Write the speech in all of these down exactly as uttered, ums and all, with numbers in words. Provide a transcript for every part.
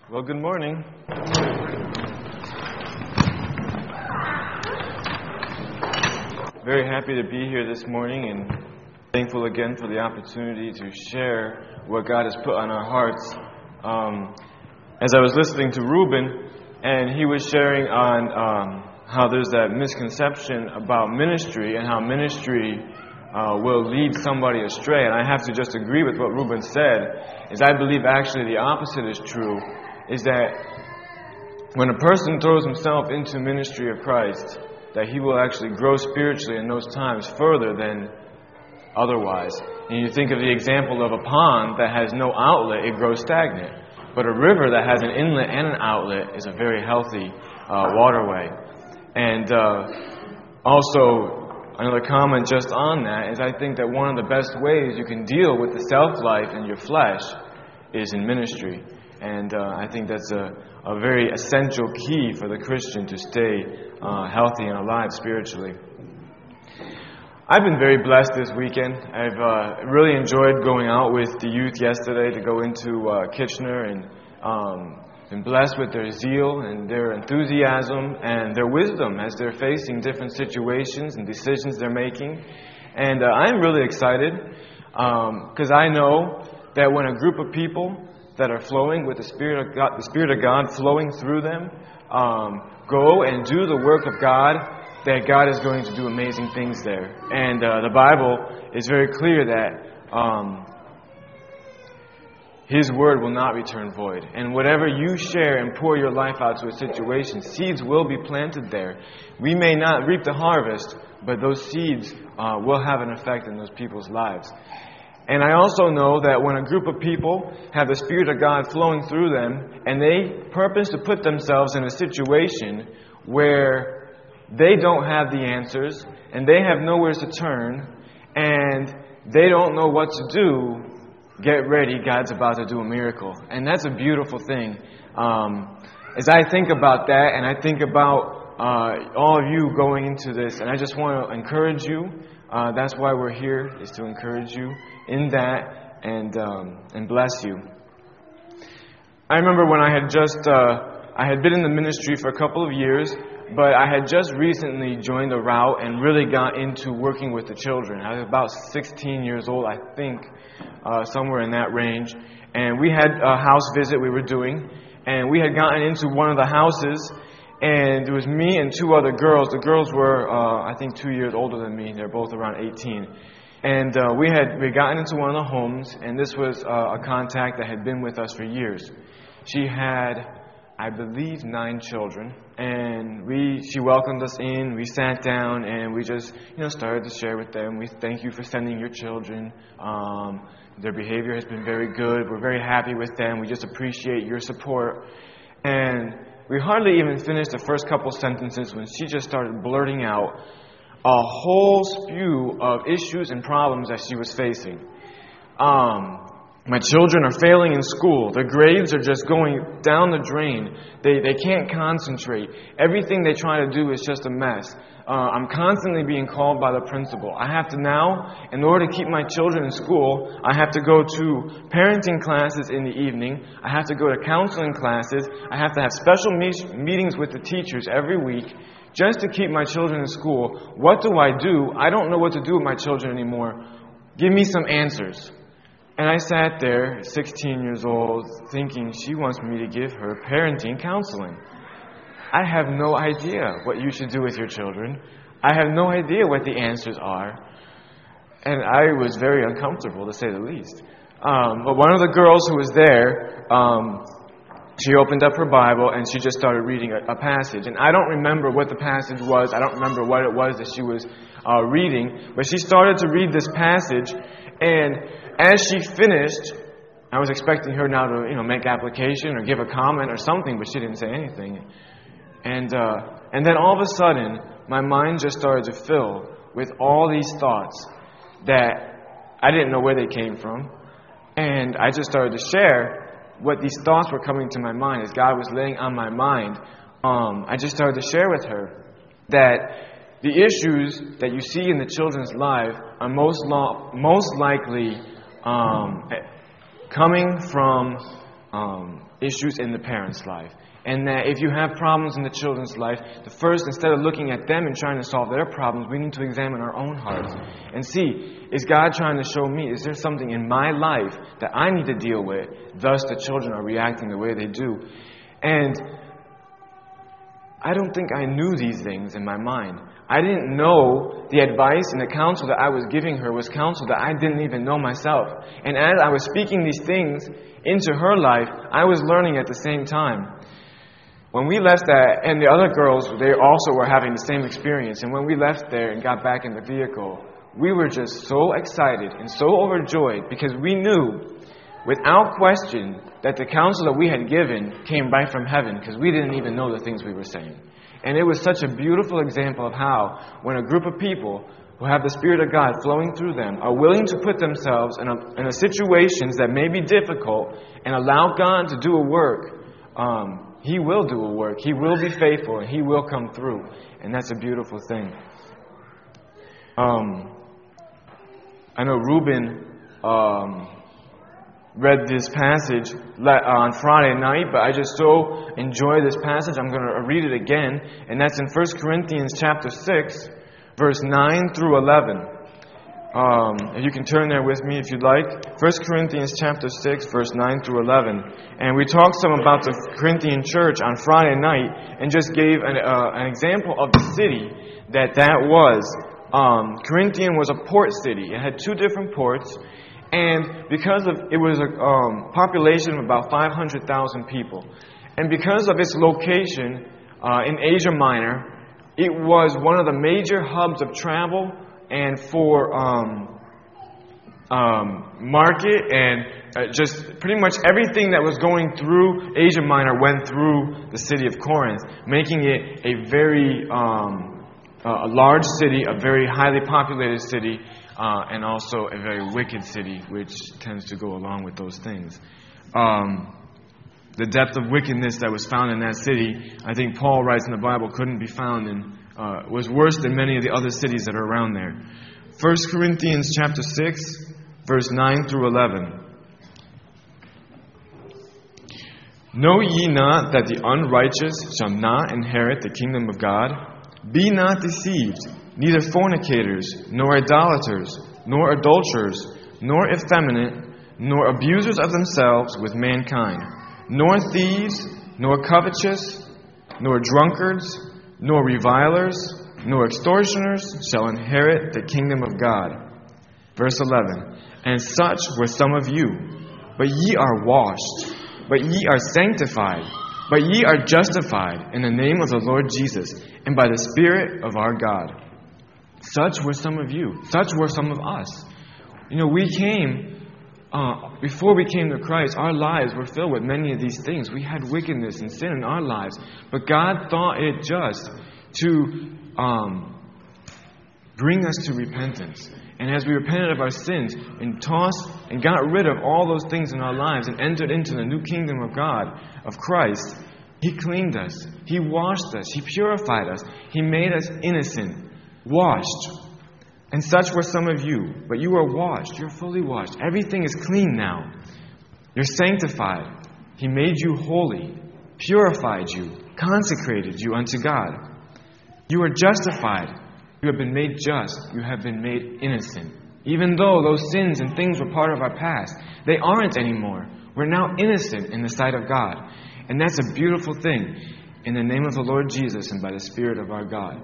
Well, good morning. Very happy to be here this morning and thankful again for the opportunity to share what God has put on our hearts. Um, as I was listening to Ruben, and he was sharing on um, how there's that misconception about ministry and how ministry uh, will lead somebody astray. And I have to just agree with what Ruben said, is I believe actually the opposite is true, is that when a person throws himself into ministry of Christ, that he will actually grow spiritually in those times further than otherwise. And you think of the example of a pond that has no outlet, it grows stagnant. But a river that has an inlet and an outlet is a very healthy uh, waterway. And uh, also, another comment just on that is I think that one of the best ways you can deal with the self-life and your flesh is in ministry. And uh, I think that's a, a very essential key for the Christian to stay uh, healthy and alive spiritually. I've been very blessed this weekend. I've uh, really enjoyed going out with the youth yesterday to go into uh, Kitchener, and um, been blessed with their zeal and their enthusiasm and their wisdom as they're facing different situations and decisions they're making. And uh, I'm really excited because um, I know that when a group of people that are flowing with the Spirit of God, the Spirit of God flowing through them, um, go and do the work of God, that God is going to do amazing things there. And uh, the Bible is very clear that um, His Word will not return void. And whatever you share and pour your life out to a situation, seeds will be planted there. We may not reap the harvest, but those seeds uh, will have an effect in those people's lives. And I also know that when a group of people have the Spirit of God flowing through them, and they purpose to put themselves in a situation where they don't have the answers, and they have nowhere to turn, and they don't know what to do, get ready, God's about to do a miracle. And that's a beautiful thing. Um, as I think about that, and I think about uh, all of you going into this, and I just want to encourage you. Uh, that's why we're here, is to encourage you in that and um, and bless you. I remember when I had just, uh, I had been in the ministry for a couple of years, but I had just recently joined a route and really got into working with the children. I was about sixteen years old, I think, uh, somewhere in that range. And we had a house visit we were doing, and we had gotten into one of the houses, and it was me and two other girls. The girls were, uh, I think, two years older than me. They're both around eighteen. And uh, we had we gotten into one of the homes, and this was uh, a contact that had been with us for years. She had, I believe, nine children, and we she welcomed us in. We sat down, and we just, you know, started to share with them. We thank you for sending your children. Um, their behavior has been very good. We're very happy with them. We just appreciate your support. And we hardly even finished the first couple sentences when she just started blurting out a whole spew of issues and problems that she was facing. Um, my children are failing in school. Their grades are just going down the drain. They they can't concentrate. Everything they try to do is just a mess. Uh, I'm constantly being called by the principal. I have to now, in order to keep my children in school, I have to go to parenting classes in the evening. I have to go to counseling classes. I have to have special me- meetings with the teachers every week just to keep my children in school. What do I do? I don't know what to do with my children anymore. Give me some answers. And I sat there, sixteen years old, thinking she wants me to give her parenting counseling. I have no idea what you should do with your children. I have no idea what the answers are. And I was very uncomfortable, to say the least. Um, but one of the girls who was there, um, she opened up her Bible and she just started reading a, a passage. And I don't remember what the passage was. I don't remember what it was that she was uh, reading. But she started to read this passage, and as she finished, I was expecting her now to, you know, make application or give a comment or something, but she didn't say anything. And uh, and then all of a sudden, my mind just started to fill with all these thoughts that I didn't know where they came from. And I just started to share what these thoughts were coming to my mind as God was laying on my mind. Um, I just started to share with her that the issues that you see in the children's life are most lo- most likely um, coming from um, issues in the parent's life. And that if you have problems in the children's life, the first, instead of looking at them and trying to solve their problems, we need to examine our own hearts and see, is God trying to show me, is there something in my life that I need to deal with? Thus, the children are reacting the way they do. And I don't think I knew these things in my mind. I didn't know the advice and the counsel that I was giving her was counsel that I didn't even know myself. And as I was speaking these things into her life, I was learning at the same time. When we left that, and the other girls, they also were having the same experience. And when we left there and got back in the vehicle, we were just so excited and so overjoyed because we knew, without question, that the counsel that we had given came right from heaven because we didn't even know the things we were saying. And it was such a beautiful example of how, when a group of people who have the Spirit of God flowing through them are willing to put themselves in a, in a situations that may be difficult and allow God to do a work, um, He will do a work. He will be faithful and He will come through. And that's a beautiful thing. Um, I know Ruben um, read this passage on Friday night, but I just so enjoy this passage. I'm going to read it again. And that's in First Corinthians chapter six, verse nine through eleven. Um, if you can turn there with me if you'd like. First Corinthians chapter six, verse nine through eleven. And we talked some about the Corinthian church on Friday night and just gave an, uh, an example of the city that that was. Um, Corinthian was a port city. It had two different ports. And because of it was a um, population of about five hundred thousand people. And because of its location uh, in Asia Minor, it was one of the major hubs of travel and for um, um, market and uh, just pretty much everything that was going through Asia Minor went through the city of Corinth, making it a very um, uh, a large city, a very highly populated city, uh, and also a very wicked city, which tends to go along with those things. Um, the depth of wickedness that was found in that city, I think Paul writes in the Bible, couldn't be found in Uh, was worse than many of the other cities that are around there. First Corinthians chapter six, verse nine through eleven. Know ye not that the unrighteous shall not inherit the kingdom of God? Be not deceived, neither fornicators, nor idolaters, nor adulterers, nor effeminate, nor abusers of themselves with mankind, nor thieves, nor covetous, nor drunkards, nor revilers, nor extortioners shall inherit the kingdom of God. Verse eleven. And such were some of you, but ye are washed, but ye are sanctified, but ye are justified in the name of the Lord Jesus, and by the Spirit of our God. Such were some of you. Such were some of us. You know, we came, uh, before we came to Christ, our lives were filled with many of these things. We had wickedness and sin in our lives. But God thought it just to um, bring us to repentance. And as we repented of our sins and tossed and got rid of all those things in our lives and entered into the new kingdom of God, of Christ, He cleaned us. He washed us. He purified us. He made us innocent, washed. And such were some of you. But you are washed. You're fully washed. Everything is clean now. You're sanctified. He made you holy, purified you, consecrated you unto God. You are justified. You have been made just. You have been made innocent. Even though those sins and things were part of our past, they aren't anymore. We're now innocent in the sight of God. And that's a beautiful thing. In the name of the Lord Jesus and by the Spirit of our God.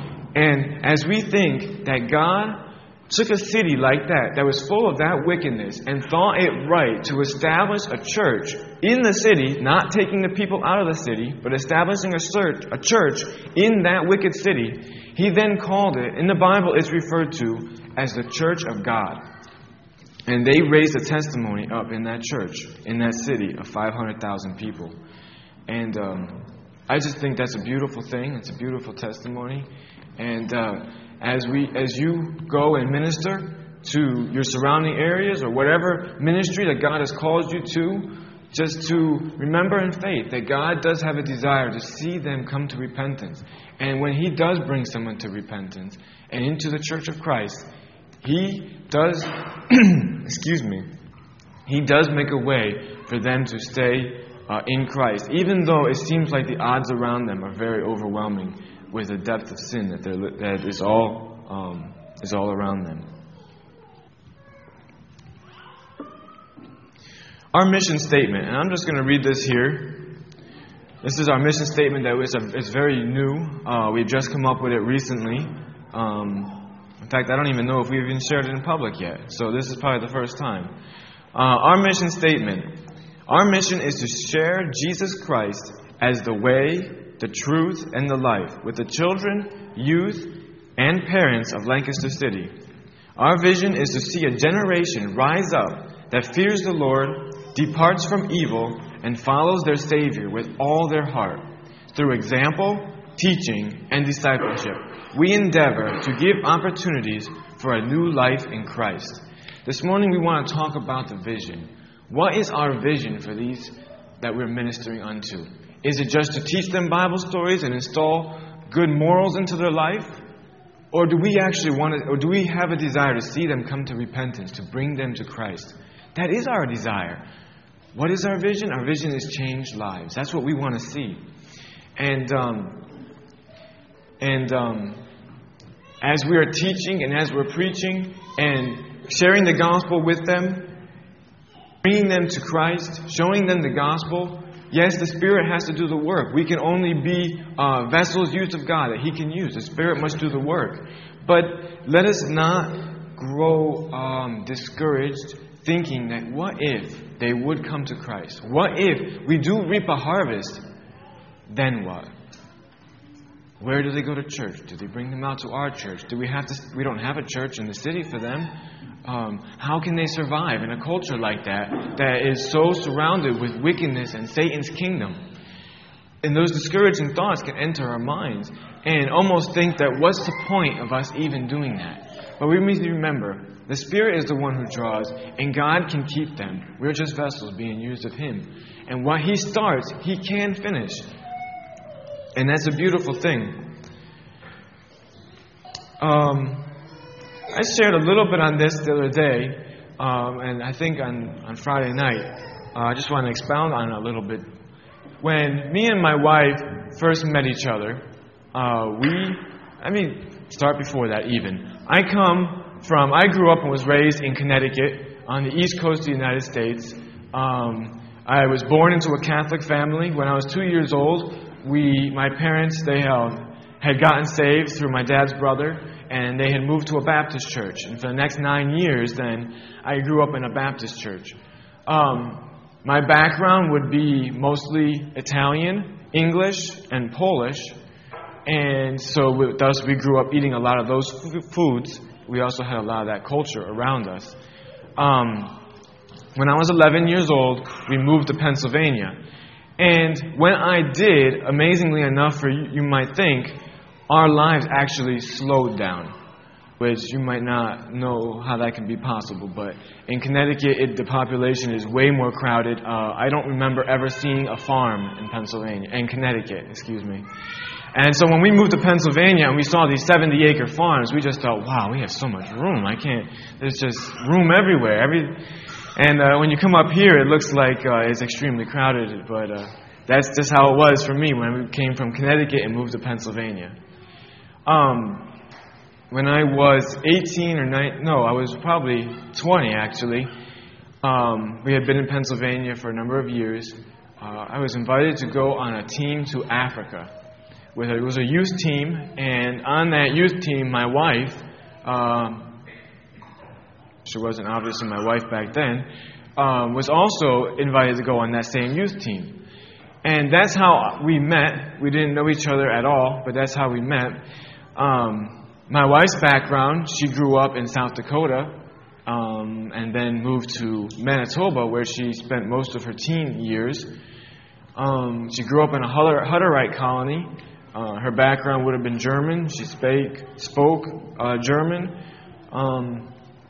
And as we think that God took a city like that, that was full of that wickedness, and thought it right to establish a church in the city, not taking the people out of the city, but establishing a church, a church in that wicked city, He then called it, in the Bible it's referred to as the church of God. And they raised a testimony up in that church, in that city of five hundred thousand people. And um, I just think that's a beautiful thing. It's a beautiful testimony. And uh, as we, as you go and minister to your surrounding areas or whatever ministry that God has called you to, just to remember in faith that God does have a desire to see them come to repentance. And when He does bring someone to repentance and into the church of Christ, He does, excuse me, He does make a way for them to stay uh, in Christ, even though it seems like the odds around them are very overwhelming with the depth of sin that, that is all um, is all around them. Our mission statement, and I'm just going to read this here. This is our mission statement that is, a, is very new. Uh, we've just come up with it recently. Um, in fact, I don't even know if we've even shared it in public yet. So this is probably the first time. Uh, our mission statement. Our mission is to share Jesus Christ as the way, the truth, and the life with the children, youth, and parents of Lancaster City. Our vision is to see a generation rise up that fears the Lord, departs from evil, and follows their Savior with all their heart. Through example, teaching, and discipleship, we endeavor to give opportunities for a new life in Christ. This morning we want to talk about the vision. What is our vision for these that we're ministering unto? Is it just to teach them Bible stories and install good morals into their life? Or do we actually want to, or do we have a desire to see them come to repentance, to bring them to Christ? That is our desire. What is our vision? Our vision is change lives. That's what we want to see. And um, and um, as we are teaching and as we're preaching and sharing the gospel with them, bringing them to Christ, showing them the gospel, yes, the Spirit has to do the work. We can only be uh, vessels used of God that He can use. The Spirit must do the work. But let us not grow um, discouraged, thinking that what if they would come to Christ? What if we do reap a harvest? Then what? Where do they go to church? Do they bring them out to our church? Do we have to? We don't have a church in the city for them. Um, how can they survive in a culture like that, that is so surrounded with wickedness and Satan's kingdom? And those discouraging thoughts can enter our minds and almost think that what's the point of us even doing that? But we need to remember, the Spirit is the one who draws, and God can keep them. We're just vessels being used of Him. And what He starts, He can finish. And that's a beautiful thing. Um... I shared a little bit on this the other day, um, and I think on, on Friday night. Uh, I just want to expound on it a little bit. When me and my wife first met each other, uh, we, I mean, start before that even. I come from, I grew up and was raised in Connecticut on the east coast of the United States. Um, I was born into a Catholic family. When I was two years old, we, my parents, they uh, had gotten saved through my dad's brother. And they had moved to a Baptist church. And for the next nine years, then, I grew up in a Baptist church. Um, my background would be mostly Italian, English, and Polish. And so, we, thus, we grew up eating a lot of those f- foods. We also had a lot of that culture around us. Um, when I was eleven years old, we moved to Pennsylvania. And when I did, amazingly enough, for you, you might think, our lives actually slowed down, which you might not know how that can be possible. But in Connecticut, it, the population is way more crowded. Uh, I don't remember ever seeing a farm in Pennsylvania, in Connecticut, excuse me. And so when we moved to Pennsylvania and we saw these seventy-acre farms, we just thought, wow, we have so much room. I can't, there's just room everywhere. Every, and uh, when you come up here, it looks like uh, it's extremely crowded. But uh, that's just how it was for me when we came from Connecticut and moved to Pennsylvania. Um, when I was eighteen or nine, no, I was probably twenty actually. Um, we had been in Pennsylvania for a number of years. Uh, I was invited to go on a team to Africa. With a, it was a youth team, and on that youth team, my wife, um, she wasn't obviously my wife back then, um, was also invited to go on that same youth team. And that's how we met. We didn't know each other at all, but that's how we met. Um, my wife's background, she grew up in South Dakota um, and then moved to Manitoba, where she spent most of her teen years. Um, she grew up in a Hutterite colony. Uh, her background would have been German. She spake, spoke uh, German. Um,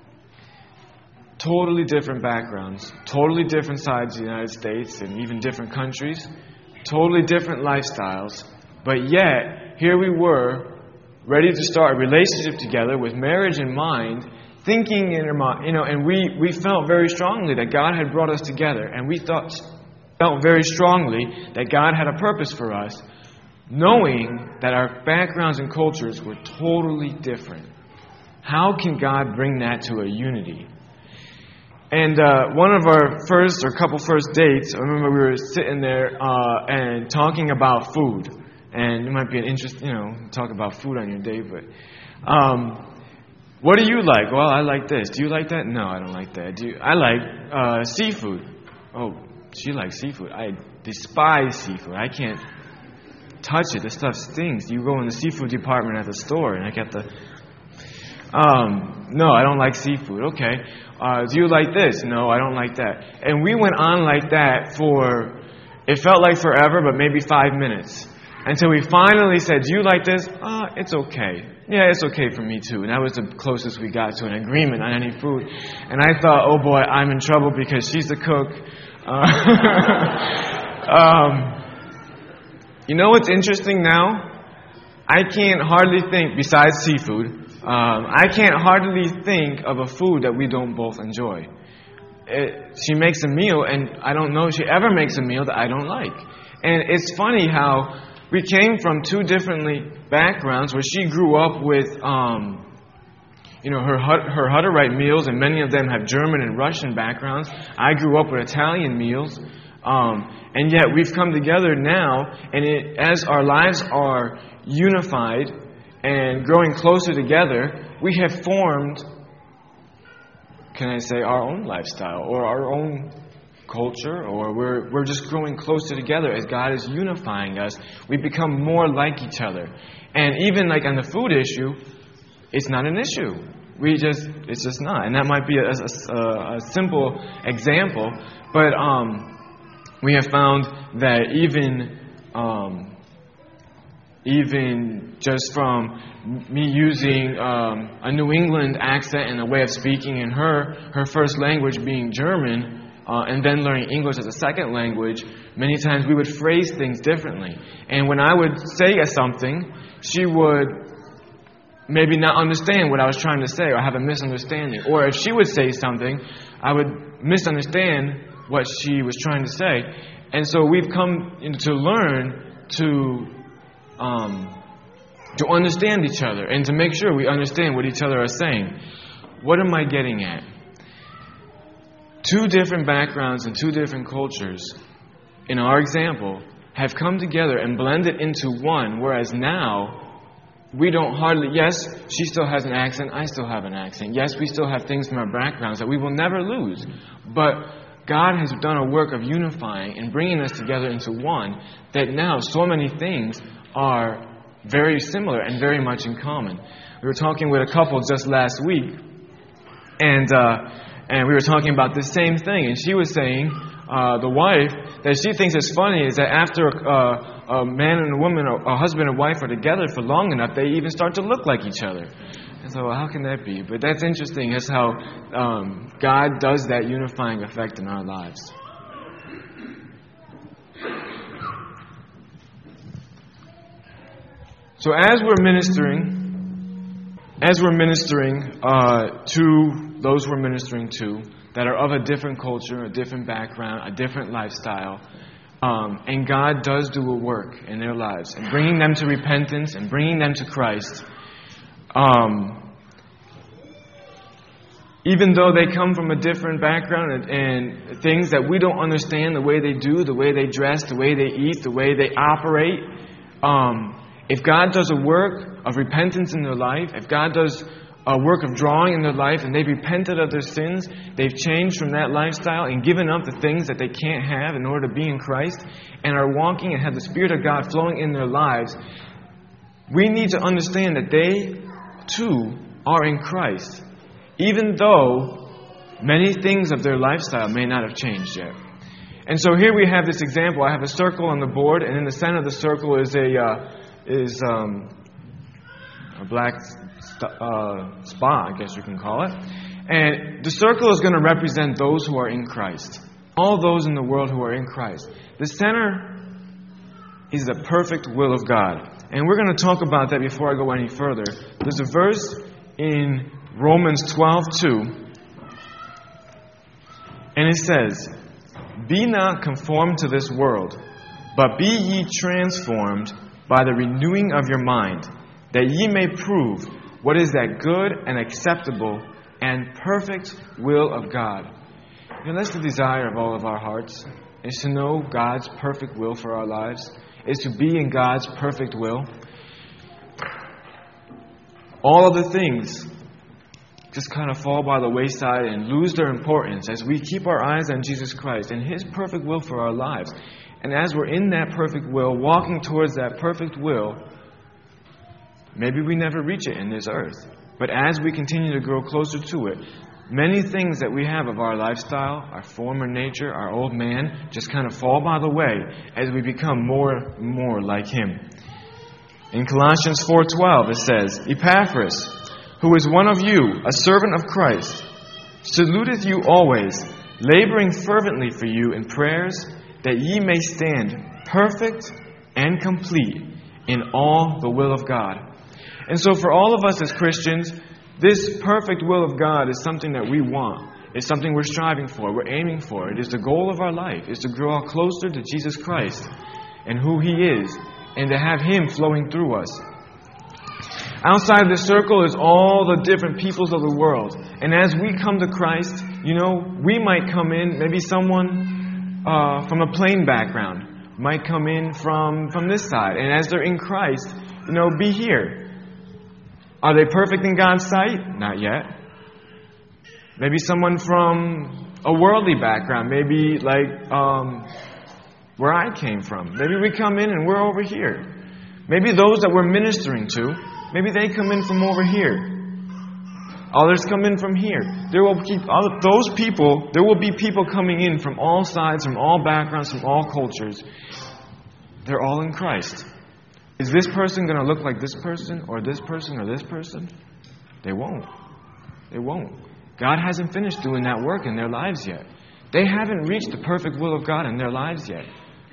totally different backgrounds, totally different sides of the United States and even different countries, totally different lifestyles. But yet, here we were, ready to start a relationship together with marriage in mind, thinking in our mind, you know, and we, we felt very strongly that God had brought us together. And we thought, felt very strongly that God had a purpose for us, knowing that our backgrounds and cultures were totally different. How can God bring that to a unity? And uh, one of our first or couple first dates, I remember we were sitting there uh, and talking about food. And it might be an interest, you know, talk about food on your date, but um, what do you like? Well, I like this. Do you like that? No, I don't like that. Do you, I like uh, seafood. Oh, she likes seafood. I despise seafood. I can't touch it. This stuff stings. You go in the seafood department at the store, and I get the... Um, no, I don't like seafood. Okay. Uh, do you like this? No, I don't like that. And we went on like that for, it felt like forever, but maybe five minutes. Until we finally said, do you like this? Uh, it's okay. Yeah, it's okay for me too. And that was the closest we got to an agreement on any food. And I thought, oh boy, I'm in trouble because she's the cook. Uh, um, you know what's interesting now? I can't hardly think, besides seafood, um, I can't hardly think of a food that we don't both enjoy. It, she makes a meal, and I don't know if she ever makes a meal that I don't like. And it's funny how we came from two differently backgrounds, where she grew up with, um, you know, her her Hutterite meals, and many of them have German and Russian backgrounds. I grew up with Italian meals, um, and yet we've come together now, and it, as our lives are unified and growing closer together, we have formed, can I say, our own lifestyle or our own culture, or we're we're just growing closer together as God is unifying us. We become more like each other. And even like on the food issue, it's not an issue. We just, it's just not. And that might be a, a, a simple example, but um, we have found that even um, even just from me using um, a New England accent and a way of speaking, and her, her first language being German, uh, and then learning English as a second language, many times we would phrase things differently. And when I would say something, she would maybe not understand what I was trying to say, or have a misunderstanding. Or if she would say something, I would misunderstand what she was trying to say. And so we've come to learn to um, to understand each other and to make sure we understand what each other are saying. What am I getting at? Two different backgrounds and two different cultures, in our example, have come together and blended into one, whereas now we don't hardly, yes, she still has an accent, I still have an accent. Yes, we still have things from our backgrounds that we will never lose. But God has done a work of unifying and bringing us together into one, that now so many things are very similar and very much in common. We were talking with a couple just last week, and uh, and we were talking about the same thing. And she was saying, uh, the wife, that she thinks it's funny is that after uh, a man and a woman, or a husband and wife are together for long enough, they even start to look like each other. And so, well, how can that be? But that's interesting, is how um, God does that unifying effect in our lives. So as we're ministering, as we're ministering uh, to those we're ministering to that are of a different culture, a different background, a different lifestyle, um, and God does do a work in their lives, and bringing them to repentance and bringing them to Christ, um, even though they come from a different background and, and things that we don't understand, the way they do, the way they dress, the way they eat, the way they operate, um, if God does a work of repentance in their life, if God does a work of drawing in their life, and they've repented of their sins, they've changed from that lifestyle and given up the things that they can't have in order to be in Christ, and are walking and have the Spirit of God flowing in their lives, we need to understand that they, too, are in Christ, even though many things of their lifestyle may not have changed yet. And so here we have this example. I have a circle on the board, and in the center of the circle is a... Uh, is um, a black st- uh, spot, I guess you can call it. And the circle is going to represent those who are in Christ. All those in the world who are in Christ. The center is the perfect will of God. And we're going to talk about that before I go any further. There's a verse in Romans twelve two. And it says, Be not conformed to this world, but be ye transformed by the renewing of your mind, that ye may prove what is that good and acceptable and perfect will of God. You know, that's the desire of all of our hearts, is to know God's perfect will for our lives, is to be in God's perfect will. All other things just kind of fall by the wayside and lose their importance as we keep our eyes on Jesus Christ and His perfect will for our lives. And as we're in that perfect will, walking towards that perfect will, maybe we never reach it in this earth. But as we continue to grow closer to it, many things that we have of our lifestyle, our former nature, our old man, just kind of fall by the way as we become more and more like Him. In Colossians four twelve it says, Epaphras, who is one of you, a servant of Christ, saluteth you always, laboring fervently for you in prayers, that ye may stand perfect and complete in all the will of God. And so for all of us as Christians, this perfect will of God is something that we want. It's something we're striving for. We're aiming for. It is the goal of our life, is to grow closer to Jesus Christ and who He is, and to have Him flowing through us. Outside the circle is all the different peoples of the world. And as we come to Christ, you know, we might come in, maybe someone uh, from a plain background might come in from, from this side. And as they're in Christ, you know, be here. Are they perfect in God's sight? Not yet. Maybe someone from a worldly background, maybe like um, where I came from. Maybe we come in and we're over here. Maybe those that we're ministering to, maybe they come in from over here. Others come in from here. There will keep all of those people. There will be people coming in from all sides, from all backgrounds, from all cultures. They're all in Christ. Is this person going to look like this person, or this person, or this person? They won't. They won't. God hasn't finished doing that work in their lives yet. They haven't reached the perfect will of God in their lives yet.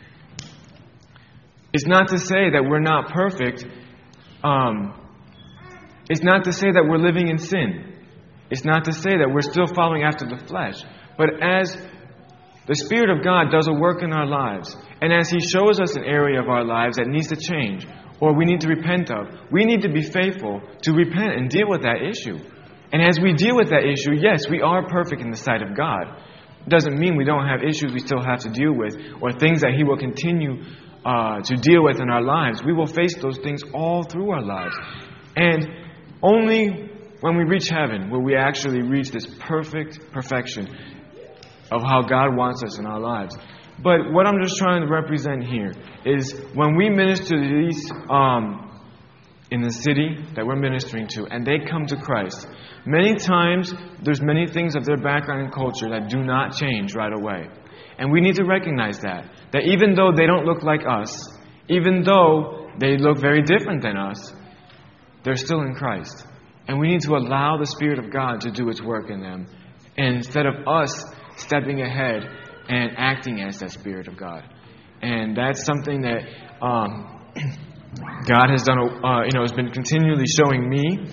It's not to say that we're not perfect. Um, it's not to say that we're living in sin. It's not to say that we're still following after the flesh. But as the Spirit of God does a work in our lives, and as He shows us an area of our lives that needs to change, or we need to repent of, we need to be faithful to repent and deal with that issue. And as we deal with that issue, yes, we are perfect in the sight of God. It doesn't mean we don't have issues we still have to deal with, or things that He will continue uh, to deal with in our lives. We will face those things all through our lives. And only when we reach heaven will we actually reach this perfect perfection of how God wants us in our lives. But what I'm just trying to represent here is when we minister to these um, in the city that we're ministering to, and they come to Christ, many times there's many things of their background and culture that do not change right away. And we need to recognize that. That even though they don't look like us, even though they look very different than us, they're still in Christ. And we need to allow the Spirit of God to do its work in them, and instead of us stepping ahead and acting as that Spirit of God. And that's something that um, God has done, uh, you know, has been continually showing me.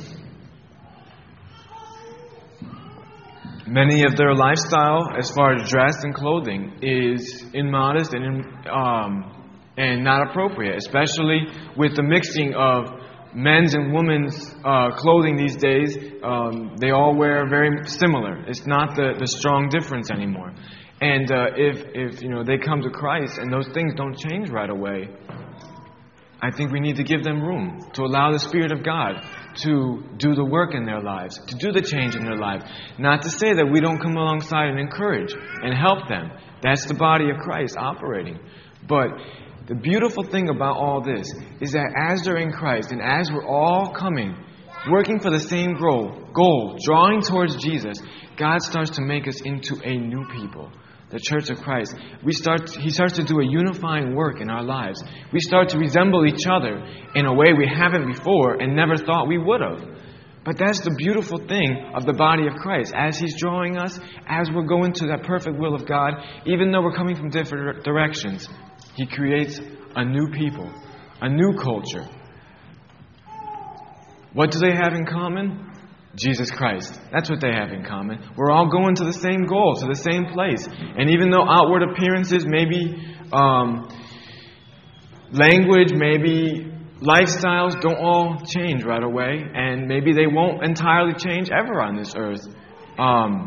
Many of their lifestyle, as far as dress and clothing, is immodest and in, um, and not appropriate, especially with the mixing of men's and women's uh, clothing these days. Um, they all wear very similar. It's not the, the strong difference anymore. And uh, if, if you know they come to Christ and those things don't change right away, I think we need to give them room to allow the Spirit of God to do the work in their lives, to do the change in their life. Not to say that we don't come alongside and encourage and help them. That's the body of Christ operating. But the beautiful thing about all this is that as they're in Christ and as we're all coming, working for the same goal, goal, drawing towards Jesus, God starts to make us into a new people. The Church of Christ. We start. He starts to do a unifying work in our lives. We start to resemble each other in a way we haven't before and never thought we would have. But that's the beautiful thing of the body of Christ. As He's drawing us, as we're going to that perfect will of God, even though we're coming from different directions, He creates a new people, a new culture. What do they have in common? Jesus Christ. That's what they have in common. We're all going to the same goal, to the same place. And even though outward appearances, maybe um, language, maybe lifestyles don't all change right away, and maybe they won't entirely change ever on this earth, um,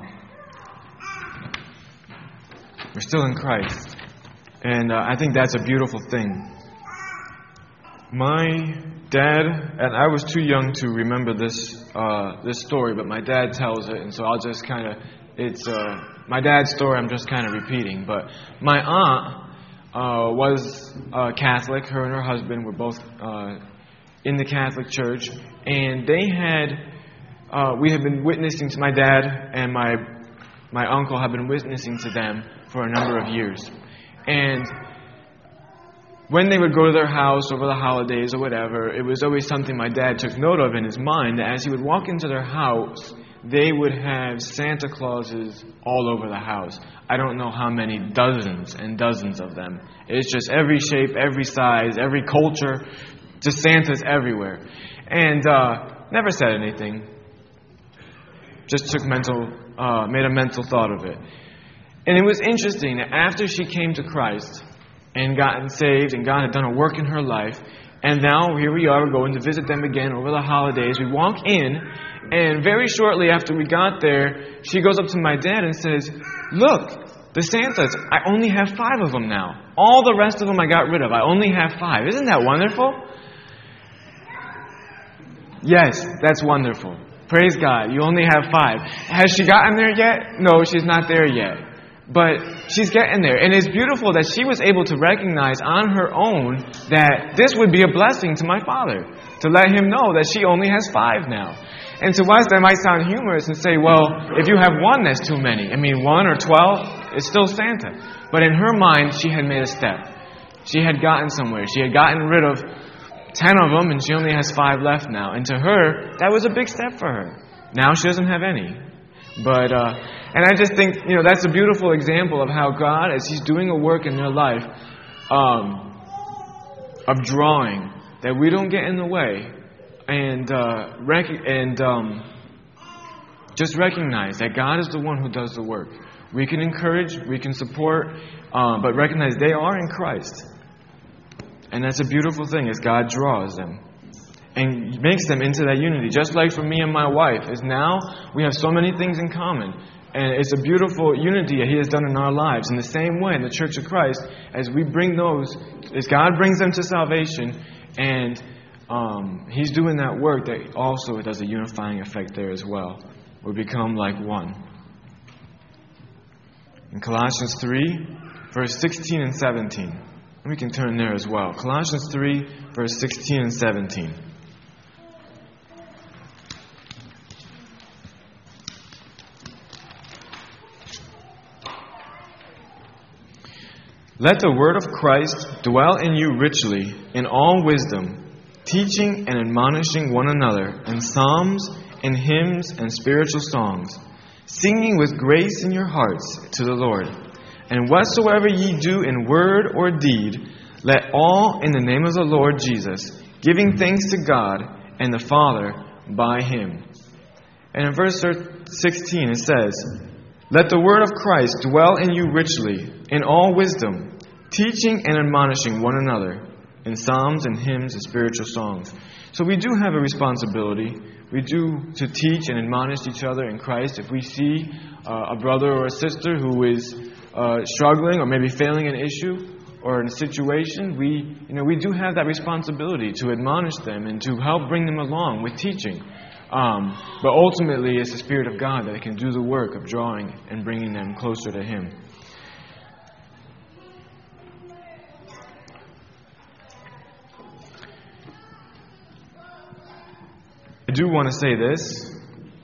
we're still in Christ. And uh, I think that's a beautiful thing. My dad, and I was too young to remember this uh, this story, but my dad tells it, and so I'll just kind of, it's uh, my dad's story I'm just kind of repeating. But my aunt uh, was uh, Catholic. Her and her husband were both uh, in the Catholic Church, and they had, uh, we had been witnessing to my dad, and my my uncle had been witnessing to them for a number of years. And when they would go to their house over the holidays or whatever, it was always something my dad took note of in his mind, that as he would walk into their house, they would have Santa Clauses all over the house. I don't know how many, dozens and dozens of them. It's just every shape, every size, every culture, just Santas everywhere. And uh, never said anything. Just took mental, uh, made a mental thought of it. And it was interesting that after she came to Christ and gotten saved, and God had done a work in her life, and now here we are going to visit them again over the holidays. We walk in, and very shortly after we got there, she goes up to my dad and says, "Look, the Santas, I only have five of them now. All the rest of them I got rid of. I only have five. Isn't that wonderful?" Yes, that's wonderful. Praise God, you only have five. Has she gotten there yet? No, she's not there yet. But she's getting there. And it's beautiful that she was able to recognize on her own that this would be a blessing to my father, to let him know that she only has five now. And to us, that might sound humorous and say, well, if you have one, that's too many. I mean, one or twelve, it's still Santa. But in her mind, she had made a step. She had gotten somewhere. She had gotten rid of ten of them, and she only has five left now. And to her, that was a big step for her. Now she doesn't have any. But, uh, and I just think, you know, that's a beautiful example of how God, as He's doing a work in their life, um, of drawing, that we don't get in the way, and uh, rec- and um, just recognize that God is the one who does the work. We can encourage, we can support, uh, but recognize they are in Christ. And that's a beautiful thing as God draws them and makes them into that unity. Just like for me and my wife, is now we have so many things in common. And it's a beautiful unity that He has done in our lives. In the same way, in the Church of Christ, as we bring those, as God brings them to salvation, and um, He's doing that work, that also does a unifying effect there as well. We become like one. In Colossians three, verse sixteen and seventeen. We can turn there as well. Colossians three, verse sixteen and seventeen. Let the word of Christ dwell in you richly, in all wisdom, teaching and admonishing one another in psalms and hymns and spiritual songs, singing with grace in your hearts to the Lord. And whatsoever ye do in word or deed, let all in the name of the Lord Jesus, giving thanks to God and the Father by Him. And in verse sixteen it says, Let the word of Christ dwell in you richly, in all wisdom, teaching and admonishing one another in psalms and hymns and spiritual songs. So we do have a responsibility. We do to teach and admonish each other in Christ. If we see uh, a brother or a sister who is uh, struggling or maybe failing an issue or in a situation, we you know we do have that responsibility to admonish them and to help bring them along with teaching. Um, but ultimately, it's the Spirit of God that can do the work of drawing and bringing them closer to Him. I do want to say this.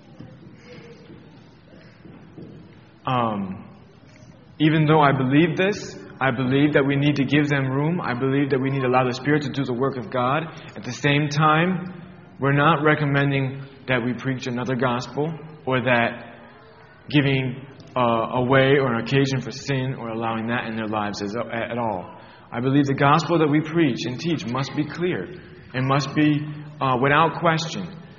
Um, even though I believe this, I believe that we need to give them room. I believe that we need to allow the Spirit to do the work of God. At the same time, we're not recommending that we preach another gospel or that giving uh, a way or an occasion for sin or allowing that in their lives is, at all. I believe the gospel that we preach and teach must be clear and must be uh, without question.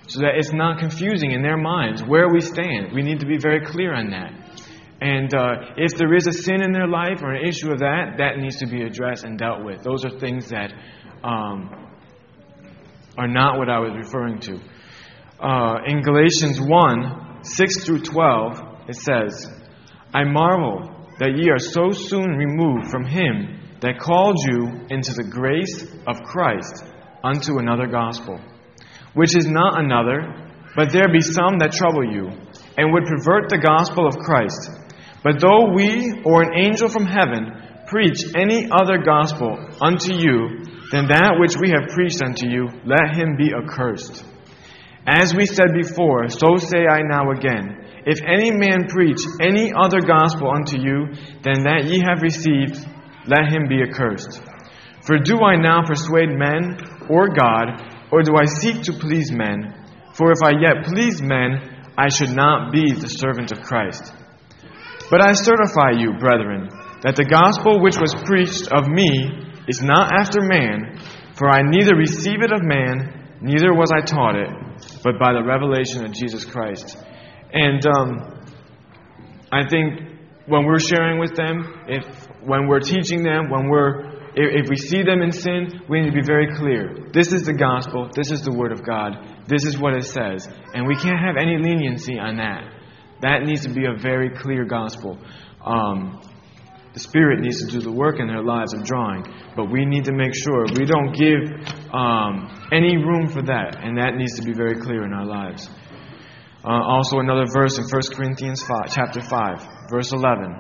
so that it's not confusing in their minds where we stand. We need to be very clear on that. And uh, if there is a sin in their life or an issue of that, that needs to be addressed and dealt with. Those are things that um, are not what I was referring to. Uh, in Galatians one, six through twelve, it says, I marvel that ye are so soon removed from him that called you into the grace of Christ unto another gospel, which is not another, but there be some that trouble you, and would pervert the gospel of Christ. But though we or an angel from heaven preach any other gospel unto you than that which we have preached unto you, let him be accursed. As we said before, so say I now again, if any man preach any other gospel unto you than that ye have received, let him be accursed. For do I now persuade men or God, or do I seek to please men? For if I yet please men, I should not be the servant of Christ. But I certify you, brethren, that the gospel which was preached of me is not after man, for I neither receive it of man, neither was I taught it, but by the revelation of Jesus Christ. And um, I think when we're sharing with them, if when we're teaching them, when we're if, if we see them in sin, we need to be very clear. This is the gospel. This is the word of God. This is what it says, and we can't have any leniency on that. That needs to be a very clear gospel. Um, the Spirit needs to do the work in their lives of drawing, but we need to make sure we don't give um, any room for that, and that needs to be very clear in our lives. Uh, also, another verse in First Corinthians five, chapter five, verse eleven.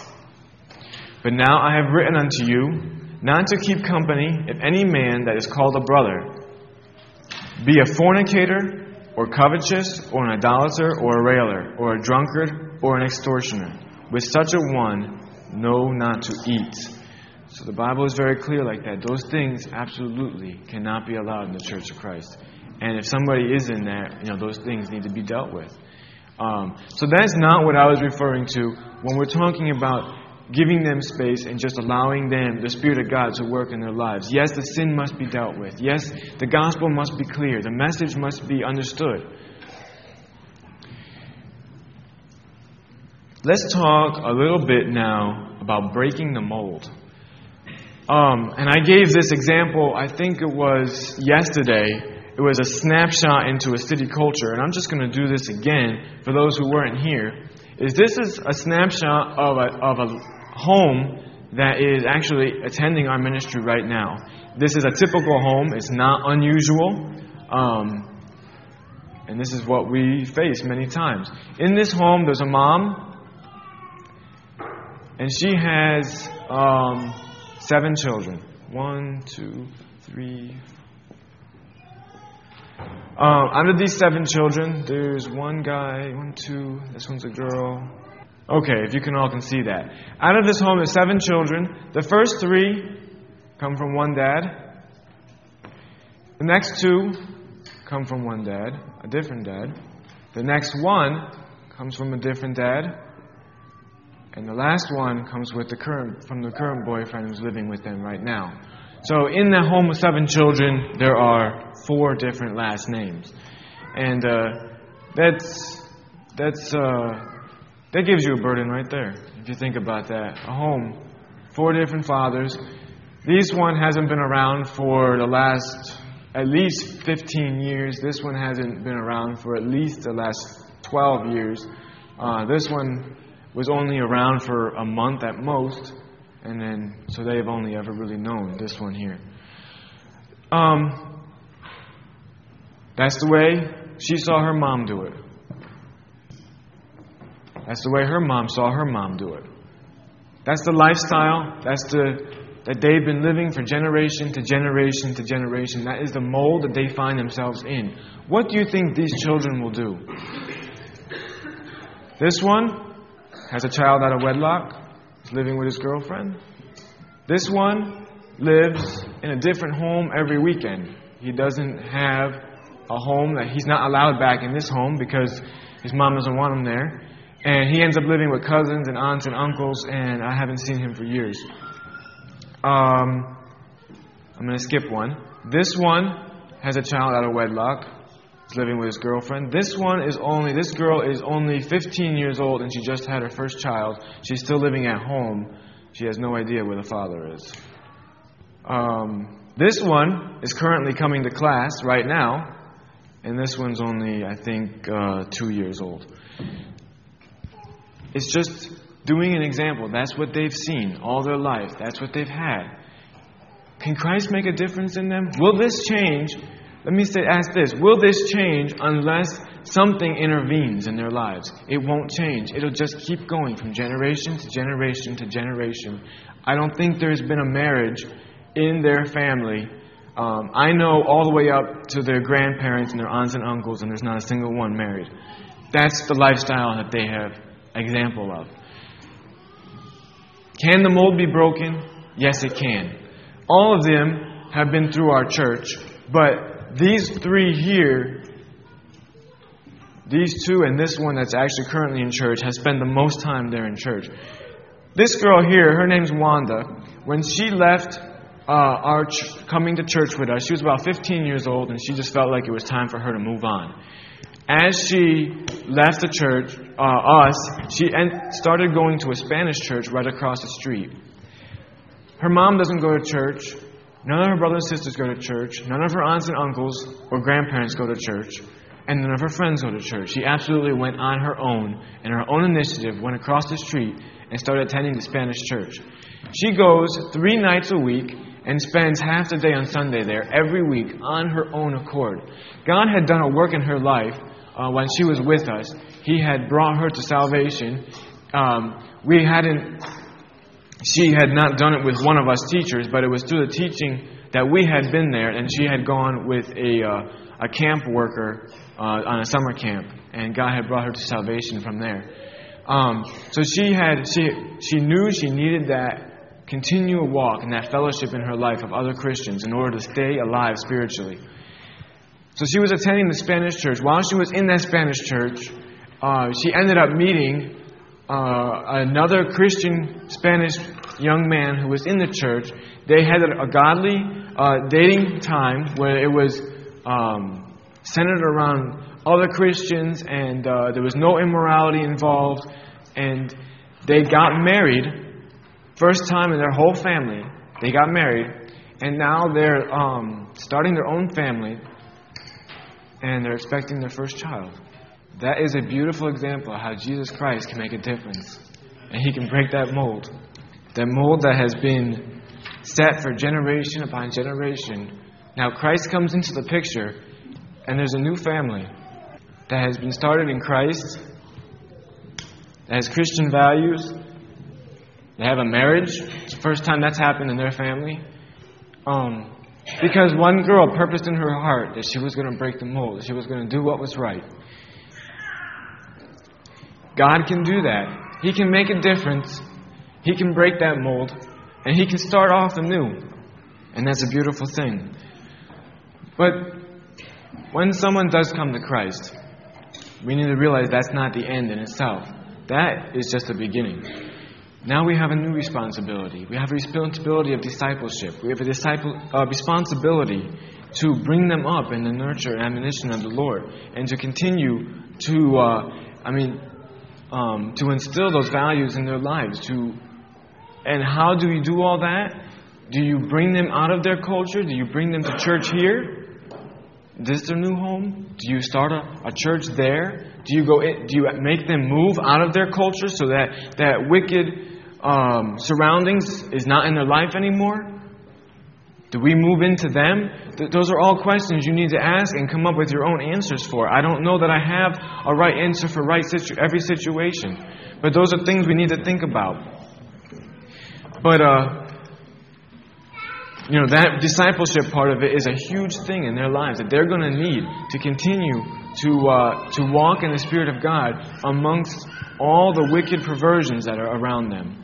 But now I have written unto you not to keep company if any man that is called a brother be a fornicator, or covetous, or an idolater, or a railer, or a drunkard, or an extortioner. With such a one, know not to eat. So the Bible is very clear like that. Those things absolutely cannot be allowed in the Church of Christ. And if somebody is in there, you know, those things need to be dealt with. Um, so that's not what I was referring to when we're talking about giving them space and just allowing them, the Spirit of God, to work in their lives. Yes, the sin must be dealt with. Yes, the gospel must be clear. The message must be understood. Let's talk a little bit now about breaking the mold. Um, and I gave this example, I think it was yesterday. It was a snapshot into a city culture. And I'm just going to do this again for those who weren't here. Is this is a snapshot of a, of a home that is actually attending our ministry right now. This is a typical home. It's not unusual. Um, and this is what we face many times. In this home, there's a mom, and she has um, seven children. One, two, three. Um, out of these seven children, there's one guy, one, two, this one's a girl. Okay, if you can all can see that. Out of this home, there's seven children. The first three come from one dad. The next two come from one dad, a different dad. The next one comes from a different dad. And the last one comes with the current from the current boyfriend who's living with them right now. So in that home of seven children, there are four different last names. And uh, that's that's uh, that gives you a burden right there, if you think about that. A home, four different fathers. This one hasn't been around for the last at least fifteen years. This one hasn't been around for at least the last twelve years. Uh, this one was only around for a month at most. And then, so they've only ever really known this one here. Um, that's the way she saw her mom do it. That's the way her mom saw her mom do it. That's the lifestyle. That's the that they've been living for generation to generation to generation. That is the mold that they find themselves in. What do you think these children will do? This one has a child out of wedlock. He's living with his girlfriend. This one lives in a different home every weekend. He doesn't have a home that he's not allowed back in this home because his mom doesn't want him there. And he ends up living with cousins and aunts and uncles, and I haven't seen him for years. Um, I'm going to skip one. This one has a child out of wedlock. is living with his girlfriend. This one is only, this girl is only fifteen years old and she just had her first child. She's still living at home. She has no idea where the father is. Um, this one is currently coming to class right now. And this one's only, I think, uh, two years old. It's just doing an example. That's what they've seen all their life. That's what they've had. Can Christ make a difference in them? Will this change? Let me say, ask this. Will this change unless something intervenes in their lives? It won't change. It'll just keep going from generation to generation to generation. I don't think there's been a marriage in their family. Um, I know all the way up to their grandparents and their aunts and uncles, and there's not a single one married. That's the lifestyle that they have example of. Can the mold be broken? Yes, it can. All of them have been through our church, but these three here, these two and this one that's actually currently in church, has spent the most time there in church. This girl here, her name's Wanda. When she left uh, our ch- coming to church with us, she was about fifteen years old, and she just felt like it was time for her to move on. As she left the church, uh, us, she en- started going to a Spanish church right across the street. Her mom doesn't go to church. None of her brothers and sisters go to church. None of her aunts and uncles or grandparents go to church. And none of her friends go to church. She absolutely went on her own, and her own initiative, went across the street and started attending the Spanish church. She goes three nights a week and spends half the day on Sunday there every week on her own accord. God had done a work in her life uh, when she was with us. He had brought her to salvation. Um, we hadn't... She had not done it with one of us teachers, but it was through the teaching that we had been there, and she had gone with a uh, a camp worker uh, on a summer camp, and God had brought her to salvation from there. Um, so she had she she knew she needed that continual walk and that fellowship in her life of other Christians in order to stay alive spiritually. So she was attending the Spanish church. While she was in that Spanish church, uh, she ended up meeting Uh, another Christian Spanish young man who was in the church. They had a, a godly uh, dating time where it was um, centered around other Christians, and uh, there was no immorality involved, and they got married. First time in their whole family, they got married, and now they're um, starting their own family, and they're expecting their first child. That is a beautiful example of how Jesus Christ can make a difference. And He can break that mold. That mold that has been set for generation upon generation. Now Christ comes into the picture, and there's a new family that has been started in Christ, that has Christian values. They have a marriage. It's the first time that's happened in their family. Um, because one girl purposed in her heart that she was going to break the mold, that she was going to do what was right. God can do that. He can make a difference. He can break that mold. And He can start off anew. And that's a beautiful thing. But when someone does come to Christ, we need to realize that's not the end in itself. That is just the beginning. Now we have a new responsibility. We have a responsibility of discipleship. We have a disciple, uh, responsibility to bring them up in the nurture and admonition of the Lord. And to continue to, uh, I mean... Um, to instill those values in their lives. To, and how do you do all that? Do you bring them out of their culture? Do you bring them to church here? Is this their new home? Do you start a, a church there? Do you go? In, do you make them move out of their culture so that that wicked um, surroundings is not in their life anymore? Do we move into them? Th- those are all questions you need to ask and come up with your own answers for. I don't know that I have a right answer for right situ- every situation. But those are things we need to think about. But, uh, you know, that discipleship part of it is a huge thing in their lives that they're going to need to continue to uh, to walk in the Spirit of God amongst all the wicked perversions that are around them.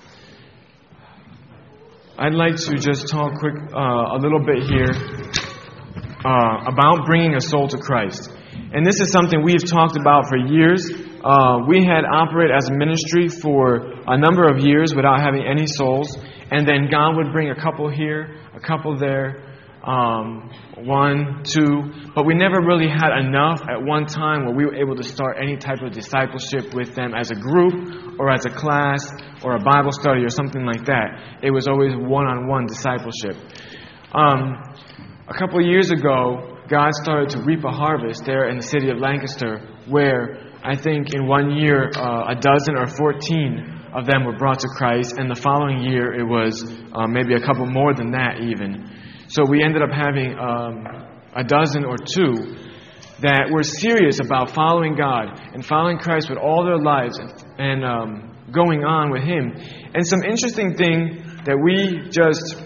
I'd like to just talk quick uh, a little bit here uh, about bringing a soul to Christ. And this is something we've talked about for years. Uh, we had operated as a ministry for a number of years without having any souls. And then God would bring a couple here, a couple there. um, one, two, but we never really had enough at one time where we were able to start any type of discipleship with them as a group or as a class or a Bible study or something like that. It was always one-on-one discipleship. Um, a couple of years ago, God started to reap a harvest there in the city of Lancaster, where I think in one year uh, a dozen or fourteen of them were brought to Christ, and the following year it was uh, maybe a couple more than that even. So we ended up having um, a dozen or two that were serious about following God and following Christ with all their lives and, and um, going on with Him. And some interesting thing that we just,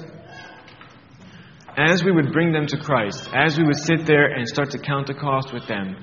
as we would bring them to Christ, as we would sit there and start to count the cost with them,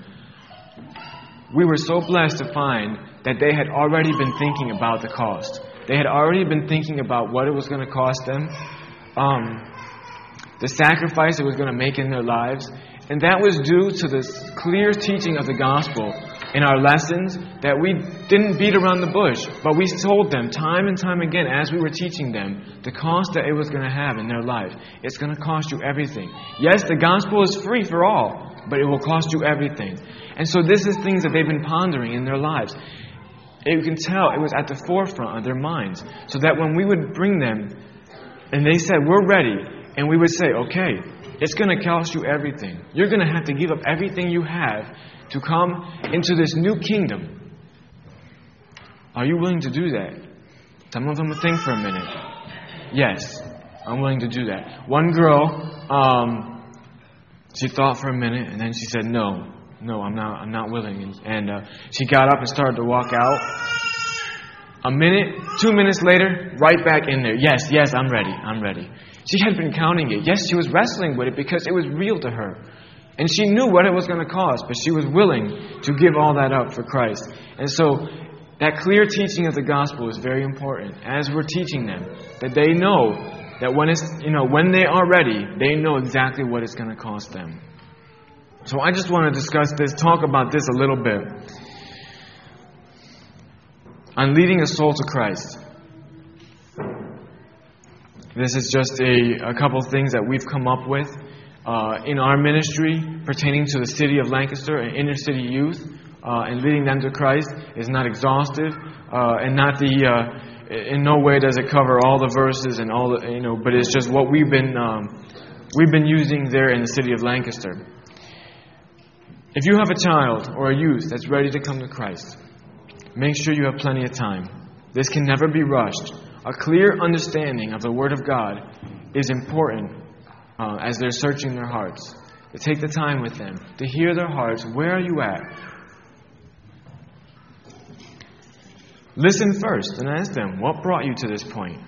we were so blessed to find that they had already been thinking about the cost. They had already been thinking about what it was going to cost them, um, the sacrifice it was going to make in their lives. And that was due to this clear teaching of the gospel in our lessons, that we didn't beat around the bush, but we told them time and time again as we were teaching them the cost that it was going to have in their life. It's going to cost you everything. Yes, the gospel is free for all, but it will cost you everything. And so this is things that they've been pondering in their lives. You can tell it was at the forefront of their minds. So that when we would bring them, and they said, we're ready, and we would say, okay, it's going to cost you everything. You're going to have to give up everything you have to come into this new kingdom. Are you willing to do that? Some of them would think for a minute. Yes, I'm willing to do that. One girl, um, she thought for a minute, and then she said, no. No, I'm not I'm not willing. And, and uh, she got up and started to walk out. A minute, two minutes later, right back in there. Yes, yes, I'm ready. I'm ready. She had been counting it. Yes, she was wrestling with it because it was real to her. And she knew what it was going to cost, but she was willing to give all that up for Christ. And so that clear teaching of the gospel is very important as we're teaching them, that they know that when it's, you know, when they are ready, they know exactly what it's going to cost them. So I just want to discuss this, talk about this a little bit. On leading a soul to Christ. This is just a, a couple things that we've come up with uh, in our ministry pertaining to the city of Lancaster and inner city youth. Uh, and leading them to Christ is not exhaustive, uh, and not the. Uh, in no way does it cover all the verses and all the, you know. But it's just what we've been um, we've been using there in the city of Lancaster. If you have a child or a youth that's ready to come to Christ, make sure you have plenty of time. This can never be rushed. A clear understanding of the Word of God is important uh, as they're searching their hearts. To take the time with them, to hear their hearts. Where are you at? Listen first and ask them, what brought you to this point?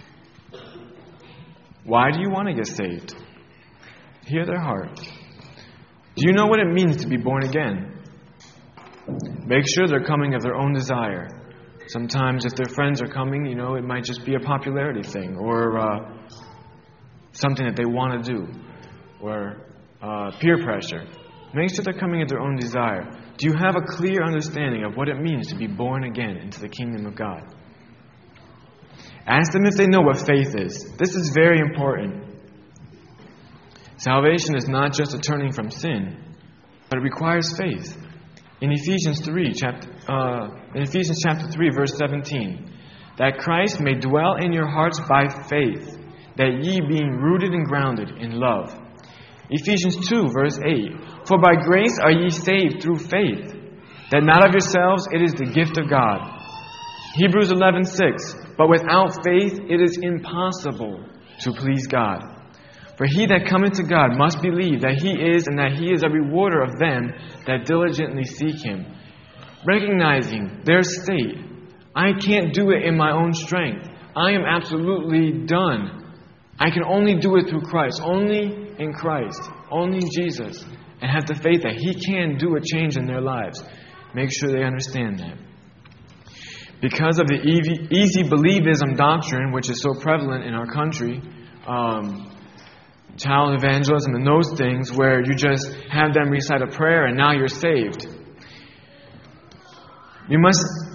Why do you want to get saved? Hear their heart. Do you know what it means to be born again? Make sure they're coming of their own desire. Sometimes if their friends are coming, you know, it might just be a popularity thing or uh, something that they want to do or uh, peer pressure. Make sure they're coming of their own desire. Do you have a clear understanding of what it means to be born again into the kingdom of God? Ask them if they know what faith is. This is very important. Salvation is not just a turning from sin, but it requires faith. In Ephesians three, chapter, uh, in Ephesians chapter three, verse seventeen, that Christ may dwell in your hearts by faith, that ye being rooted and grounded in love. Ephesians two, verse eight, for by grace are ye saved through faith, that not of yourselves, it is the gift of God. Hebrews eleven, six, but without faith it is impossible to please God. For he that cometh to God must believe that He is, and that He is a rewarder of them that diligently seek Him. Recognizing their state. I can't do it in my own strength. I am absolutely done. I can only do it through Christ. Only in Christ. Only in Jesus. And have the faith that He can do a change in their lives. Make sure they understand that. Because of the easy, easy believism doctrine, which is so prevalent in our country, um... child evangelism and those things where you just have them recite a prayer and now you're saved. You must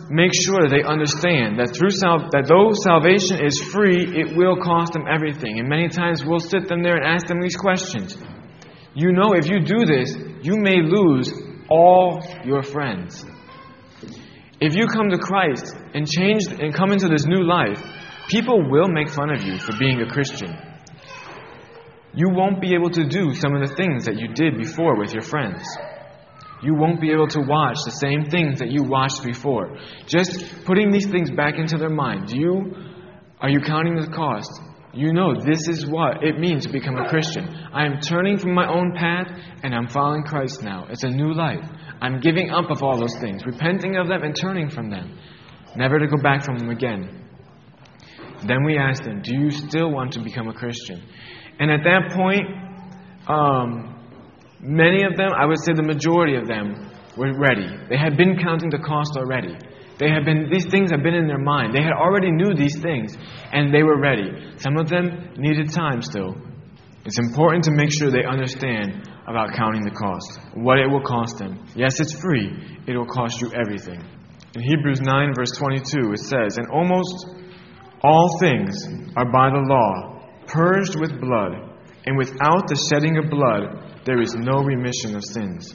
make sure that they understand that through sal- that though salvation is free, it will cost them everything. And many times we'll sit them there and ask them these questions. You know, if you do this, you may lose all your friends. If you come to Christ and change and come into this new life, people will make fun of you for being a Christian. You won't be able to do some of the things that you did before with your friends. You won't be able to watch the same things that you watched before. Just putting these things back into their mind. You, are you counting the cost? You know this is what it means to become a Christian. I am turning from my own path and I'm following Christ now. It's a new life. I'm giving up of all those things, repenting of them and turning from them. Never to go back from them again. Then we ask them, do you still want to become a Christian? And at that point, um, many of them, I would say the majority of them, were ready. They had been counting the cost already. They had been; these things had been in their mind. They had already knew these things, and they were ready. Some of them needed time still. It's important to make sure they understand about counting the cost, what it will cost them. Yes, it's free. It will cost you everything. In Hebrews nine, verse twenty-two, it says, "And almost all things are by the law purged with blood, and without the shedding of blood, there is no remission of sins."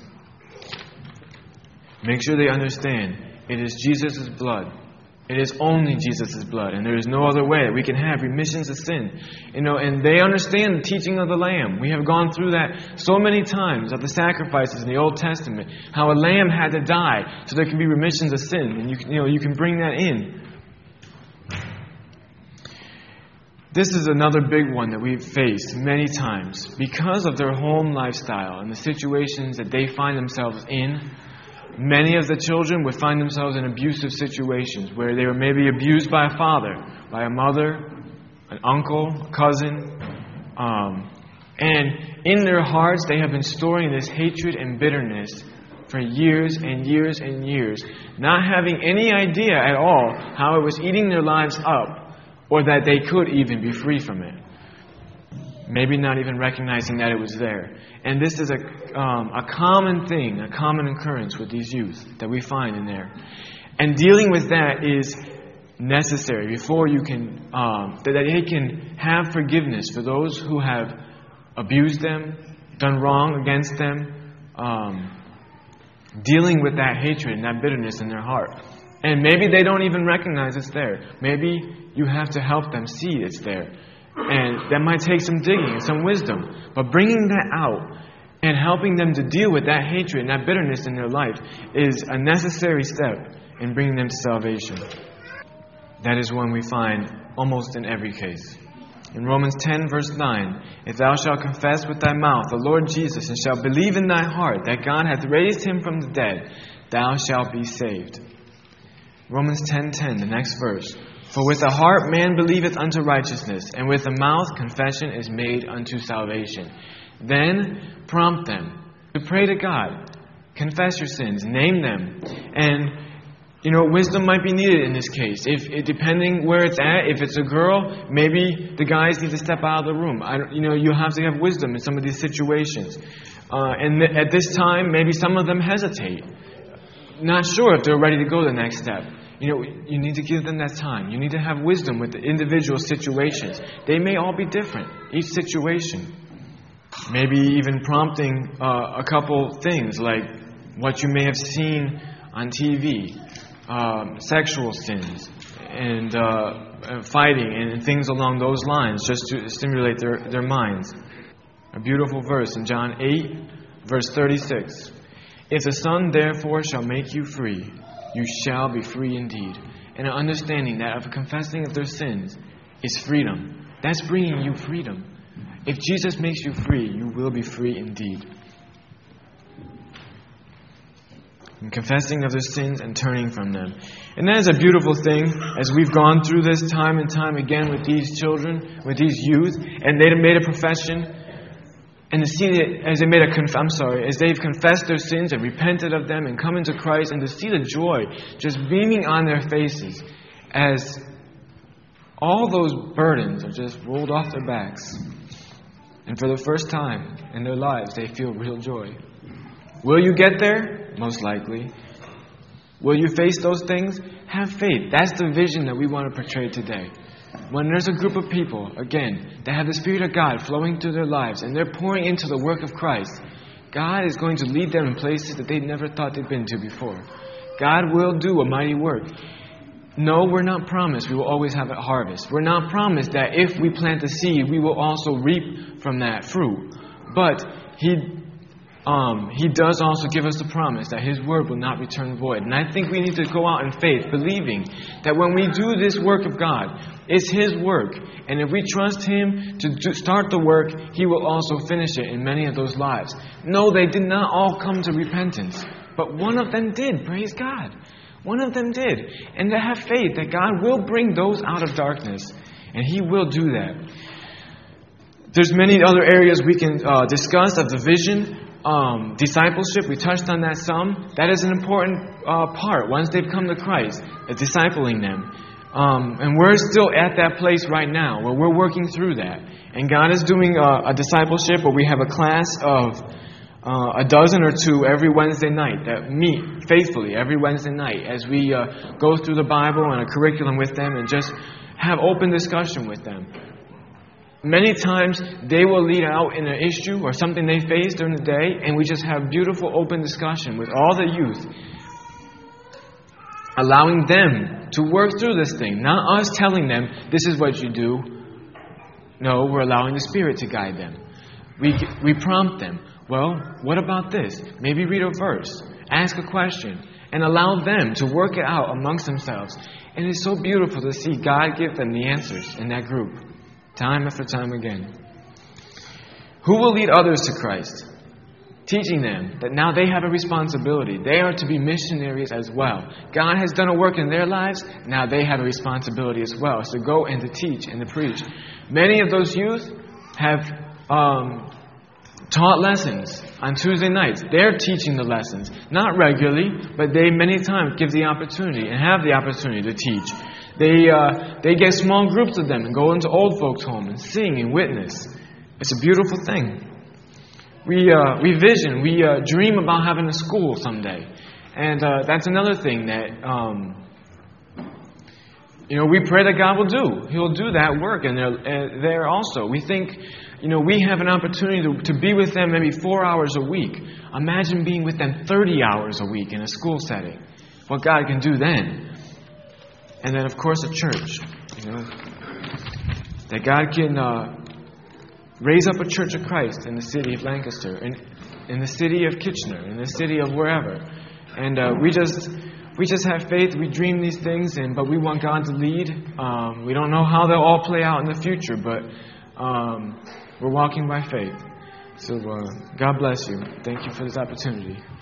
Make sure they understand it is Jesus' blood. It is only Jesus' blood, and there is no other way that we can have remissions of sin. You know, and they understand the teaching of the Lamb. We have gone through that so many times of the sacrifices in the Old Testament, how a lamb had to die so there can be remissions of sin, and you can, you know, you can bring that in. This is another big one that we've faced many times because of their home lifestyle and the situations that they find themselves in. Many of the children would find themselves in abusive situations where they were maybe abused by a father, by a mother, an uncle, a cousin. Um, and in their hearts, they have been storing this hatred and bitterness for years and years and years, not having any idea at all how it was eating their lives up or that they could even be free from it. Maybe not even recognizing that it was there. And this is a um, a common thing, a common occurrence with these youth that we find in there. And dealing with that is necessary before you can, um, that they can have forgiveness for those who have abused them, done wrong against them, um, dealing with that hatred and that bitterness in their heart. And maybe they don't even recognize it's there. Maybe you have to help them see it's there. And that might take some digging and some wisdom. But bringing that out and helping them to deal with that hatred and that bitterness in their life is a necessary step in bringing them to salvation. That is one we find almost in every case. In Romans ten, verse nine, "If thou shalt confess with thy mouth the Lord Jesus, and shalt believe in thy heart that God hath raised him from the dead, thou shalt be saved." Romans ten ten, the next verse. "For with the heart man believeth unto righteousness, and with the mouth confession is made unto salvation." Then prompt them to pray to God. Confess your sins. Name them. And, you know, wisdom might be needed in this case. If it, depending where it's at, if it's a girl, maybe the guys need to step out of the room. I don't, you know, you have to have wisdom in some of these situations. Uh, and th- at this time, maybe some of them hesitate. Not sure if they're ready to go to the next step. You know, you need to give them that time. You need to have wisdom with the individual situations. They may all be different, each situation. Maybe even prompting uh, a couple things like what you may have seen on T V, um, sexual sins, and uh, fighting, and things along those lines, just to stimulate their, their minds. A beautiful verse in John eight, verse thirty-six. "If the Son therefore shall make you free, you shall be free indeed." And an understanding that of confessing of their sins is freedom. That's bringing you freedom. If Jesus makes you free, you will be free indeed. And confessing of their sins and turning from them. And that is a beautiful thing as we've gone through this time and time again with these children, with these youth, and they have made a profession. And to see it as they made a conf- I'm sorry, as they've confessed their sins and repented of them and come into Christ, and to see the joy just beaming on their faces as all those burdens are just rolled off their backs. And for the first time in their lives, they feel real joy. Will you get there? Most likely. Will you face those things? Have faith. That's the vision that we want to portray today. When there's a group of people, again, that have the Spirit of God flowing through their lives and they're pouring into the work of Christ, God is going to lead them in places that they never thought they'd been to before. God will do a mighty work. No, we're not promised we will always have a harvest. We're not promised that if we plant a seed, we will also reap from that fruit. But He Um, he does also give us the promise that His word will not return void. And I think we need to go out in faith, believing that when we do this work of God, it's His work. And if we trust Him to do, start the work, He will also finish it in many of those lives. No, they did not all come to repentance. But one of them did, praise God. One of them did. And to have faith that God will bring those out of darkness. And He will do that. There's many other areas we can uh, discuss of the vision. Um, discipleship, we touched on that some. That is an important uh, part once they've come to Christ, uh, discipling them. Um, and we're still at that place right now where we're working through that. And God is doing a, a discipleship where we have a class of uh, a dozen or two every Wednesday night that meet faithfully every Wednesday night as we uh, go through the Bible and a curriculum with them and just have open discussion with them. Many times they will lead out in an issue or something they face during the day, and we just have beautiful open discussion with all the youth, allowing them to work through this thing, not us telling them this is what you do. No, we're allowing the Spirit to guide them. We we prompt them. Well, what about this? Maybe read a verse, ask a question, and allow them to work it out amongst themselves. And it's so beautiful to see God give them the answers in that group. Time after time again. Who will lead others to Christ? Teaching them that now they have a responsibility. They are to be missionaries as well. God has done a work in their lives. Now they have a responsibility as well. It's to go and to teach and to preach. Many of those youth have um, taught lessons on Tuesday nights. They're teaching the lessons. Not regularly, but they many times give the opportunity and have the opportunity to teach. They uh, they get small groups of them and go into old folks' home and sing and witness. It's a beautiful thing. We uh, we vision, we uh, dream about having a school someday, and uh, that's another thing that um, you know we pray that God will do. He'll do that work, and there uh, there also we think you know we have an opportunity to, to be with them maybe four hours a week. Imagine being with them thirty hours a week in a school setting. What God can do then. And then, of course, a church, you know, that God can uh, raise up a church of Christ in the city of Lancaster, in, in the city of Kitchener, in the city of wherever. And uh, we just we just have faith. We dream these things, and but we want God to lead. Um, we don't know how they'll all play out in the future, but um, we're walking by faith. So uh, God bless you. Thank you for this opportunity.